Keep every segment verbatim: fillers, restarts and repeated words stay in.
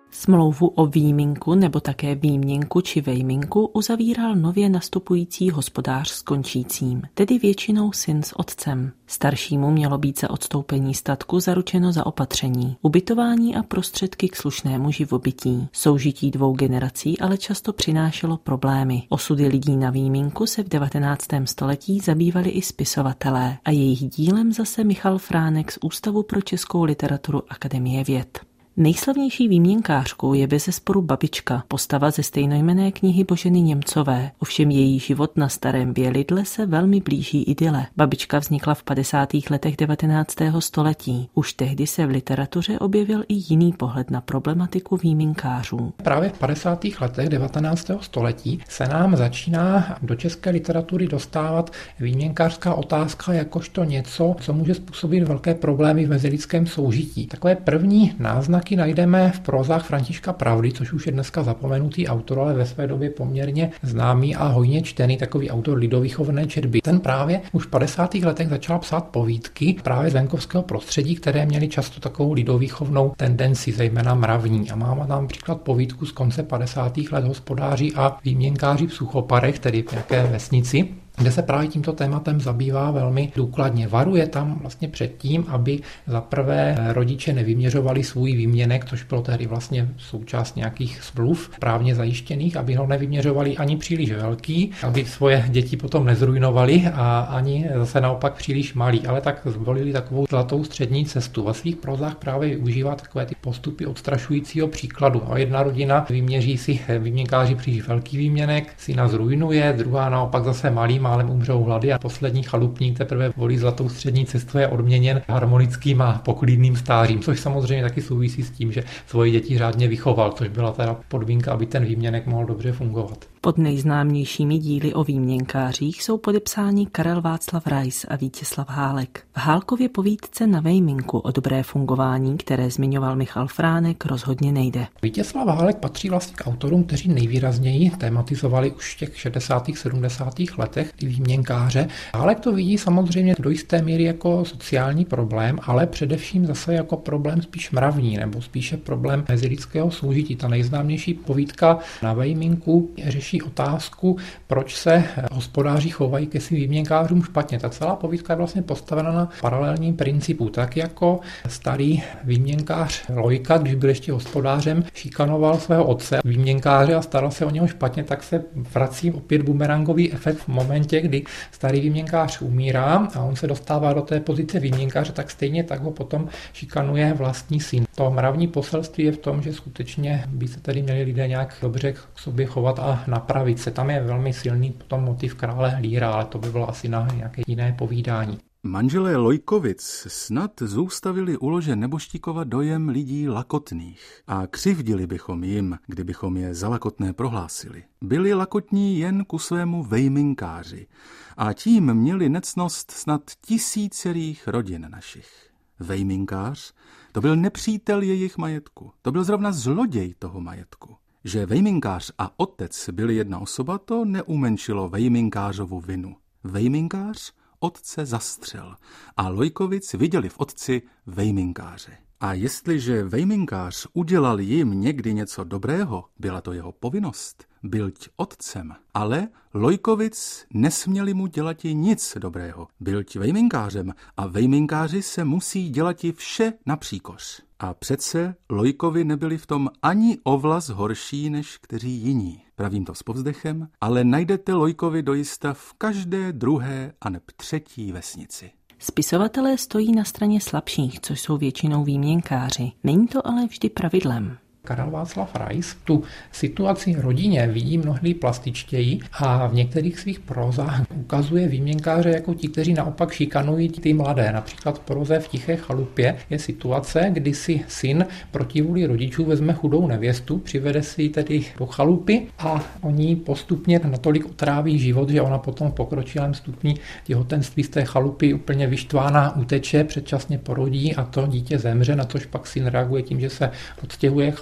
Smlouvu o výjimku nebo také výměnku či vejminku uzavíral nově nastupující hospodář s končícím, tedy většinou syn s otcem. Staršímu mělo být za odstoupení statku zaručeno zaopatření, ubytování a prostředky k slušnému živobytí. Soužití dvou generací ale často přinášelo problémy. Osudy lidí na výjimku se v devatenáctém století zabývali i spisovatelé a jejich dílem zase Michal Fránek z Ústavu pro českou literaturu Akademie věd. Nejslavnější výměnkářkou je bezesporu babička, postava ze stejnojmenné knihy Boženy Němcové. Ovšem její život na Starém Bělidle se velmi blíží idyle. Babička vznikla v padesátých letech devatenáctého století. Už tehdy se v literatuře objevil i jiný pohled na problematiku výjimkářů. Právě v padesátých letech devatenáctého století se nám začíná do české literatury dostávat výměnkářská otázka jakožto něco, co může způsobit velké problémy v mezilidském soužití. Takové první náznaky najdeme v prózách Františka Pravdy, což už je dneska zapomenutý autor, ale ve své době poměrně známý a hojně čtený takový autor lidovýchovné četby. Ten právě už v padesátých letech začal psát povídky právě z venkovského prostředí, které měly často takovou lidovýchovnou tendenci, zejména mravní. A máme tam příklad povídku z konce padesátých let Hospodáři a výměnkáři v Suchoparech, tedy v nějaké vesnici, kde se právě tímto tématem zabývá velmi důkladně. Varuje tam vlastně před tím, aby za prvé rodiče nevyměřovali svůj výměnek, což bylo tehdy vlastně součást nějakých smluv právně zajištěných, aby ho nevyměřovali ani příliš velký, aby svoje děti potom nezrujnovali a ani zase naopak příliš malý, ale tak zvolili takovou zlatou střední cestu. Ve svých prozách právě využívá takové ty postupy odstrašujícího příkladu. A jedna rodina vyměří si výměnkáři příliš velký výměnek, syna zrujnuje, druhá naopak zase malý, málem umřou hlady a poslední chalupník teprve volí zlatou střední cestu, je odměněn harmonickým a poklidným stářím, což samozřejmě taky souvisí s tím, že svoje děti řádně vychoval, což byla teda podmínka, aby ten výměnek mohl dobře fungovat. Pod nejznámějšími díly o výměnkářích jsou podepsáni Karel Václav Rais a Vítězslav Hálek. V Hálkově povídce Na vejminku o dobré fungování, které zmiňoval Michal Fránek, rozhodně nejde. Vítězslav Hálek patří vlastně k autorům, kteří nejvýrazněji tematizovali už v těch šedesátých sedmdesátých letech ty výměnkáře. Hálek to vidí samozřejmě do jisté míry jako sociální problém, ale především zase jako problém spíš mravní, nebo spíše problém mezilidského soužití. Ta nejznámější povídka Na vejminku řeší otázku, proč se hospodáři chovají ke svým výměnkářům špatně. Ta celá povídka je vlastně postavena na paralelním principu. Tak jako starý výměnkář Lojka, když byl ještě hospodářem, šikanoval svého otce výměnkáře a staral se o něho špatně, tak se vrací opět bumerangový efekt v momentě, kdy starý výměnkář umírá a on se dostává do té pozice výměnkáře, tak stejně tak ho potom šikanuje vlastní syn. To mravní poselství je v tom, že skutečně by se tady měli lidé nějak dobře k sobě chovat a napravit se. Tam je velmi silný potom motiv krále Líra, ale to by bylo asi na nějaké jiné povídání. Manželé Lojkovic snad zůstavili uložen Neboštíkova dojem lidí lakotných a křivdili bychom jim, kdybychom je za lakotné prohlásili. Byli lakotní jen ku svému vejminkáři a tím měli nectnost snad tisícerých rodin našich. Vejminkář to byl nepřítel jejich majetku, to byl zrovna zloděj toho majetku. Že vejminkář a otec byli jedna osoba, to neumenšilo vejminkářovu vinu. Vejminkář otce zastřel a Lojkovic viděli v otci vejminkáře. A jestliže vejminkář udělal jim někdy něco dobrého, byla to jeho povinnost, byť otcem. Ale Lojkovic nesměli mu dělati nic dobrého, byť vejminkářem a vejminkáři se musí dělati vše na příkoř. A přece Lojkovi nebyli v tom ani ovlas horší než kteří jiní. Pravím to s povzdechem, ale najdete Lojkovi dojista v každé druhé a neb třetí vesnici. Spisovatelé stojí na straně slabších, což jsou většinou výměnkáři. Není to ale vždy pravidlem. Karel Václav Rais tu situaci rodině vidí mnohdy plastičtěji a v některých svých prózách ukazuje výměnkáře jako ti, kteří naopak šikanují ty mladé. Například v próze V tiché chalupě je situace, kdy si syn proti vůli rodičů vezme chudou nevěstu, přivede si ji tedy do chalupy a oni postupně natolik otráví život, že ona potom v pokročilém stupni těhotenství z té chalupy úplně vyštvána uteče, předčasně porodí a to dítě zemře, na což pak syn reaguje tím, že se odstěhuje chalupu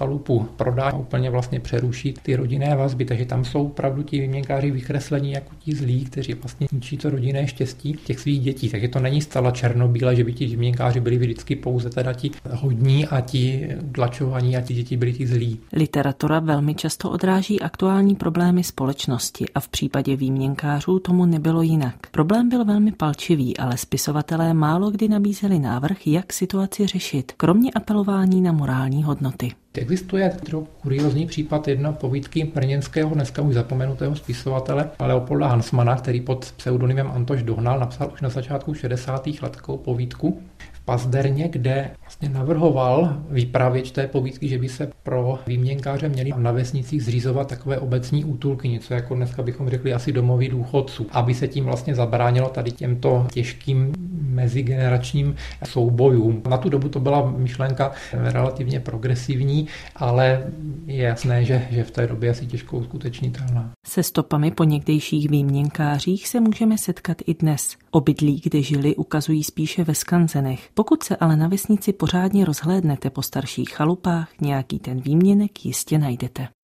chalupu prodá a úplně vlastně přeruší ty rodinné vazby, takže tam jsou opravdu ti výměnkáři vykreslení jako ti zlí, kteří vlastně ničí to rodinné štěstí těch svých dětí. Takže to není zcela černobíle, že by ti výměnkáři byli vždycky pouze teda ti hodní a ti utlačovaní a ti děti byli ti zlí. Literatura velmi často odráží aktuální problémy společnosti a v případě výměnkářů tomu nebylo jinak. Problém byl velmi palčivý, ale spisovatelé málo kdy nabízeli návrh, jak situaci řešit, kromě apelování na morální hodnoty. Existuje trochu kuriózní případ jedno povídky brněnského, dneska už zapomenutého spisovatele Leopolda Hansmana, který pod pseudonymem Antoš Dohnal napsal už na začátku šedesátých let takovou povídku v Pazderně, kde vlastně navrhoval výpravěč té povídky, že by se pro výměnkáře měli na vesnicích zřizovat takové obecní útulky, něco jako dneska bychom řekli asi domovy důchodců, aby se tím vlastně zabránilo tady těmto těžkým mezigeneračním soubojům. Na tu dobu to byla myšlenka relativně progresivní, ale je jasné, že, že v té době asi těžko uskutečnitelná. Se stopami po někdejších výměnkářích se můžeme setkat i dnes. Obydlí, kde žili, ukazují spíše ve skanzenech. Pokud se ale na vesnici pořádně rozhlédnete po starších chalupách, nějaký ten výměnek jistě najdete.